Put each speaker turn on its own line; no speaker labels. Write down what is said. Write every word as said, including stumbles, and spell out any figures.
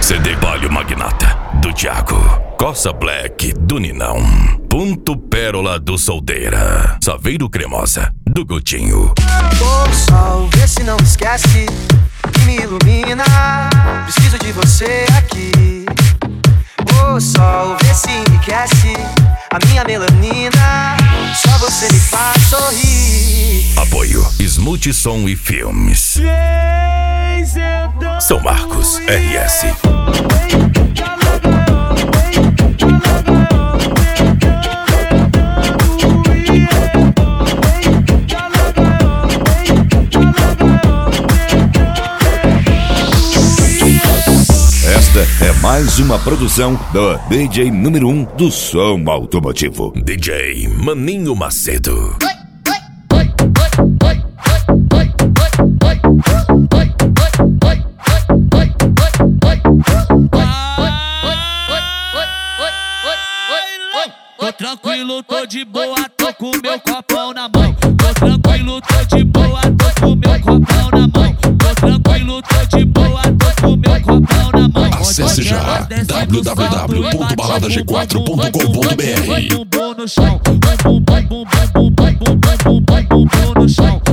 C D Palio Magnata, do Thiago. Coça Black, do Ninão. Ponto Pérola, do Solteira. Saveiro Cremosa, do Gutinho.
O sol, vê se não esquece, que me ilumina. Preciso de você aqui. O sol, vê se enriquece a minha melanina. Só você me faz sorrir.
Apoio Smooth Som e Filmes. São Marcos, R S.
Esta é mais uma produção do D J número um do som automotivo,
D J Maninho Macedo.
Tô tranquilo, tô de boa, tô com meu copão na mão. Tô tranquilo, tô de boa, tô com meu copão na mão. Tô tranquilo, tô de boa, tô com meu copão na mão.
Acesse já w w w ponto balada g quatro ponto com ponto b r.
Bumbum no chão, bumbum, bumbum, bumbum, bumbum, bumbum, bumbum no chão.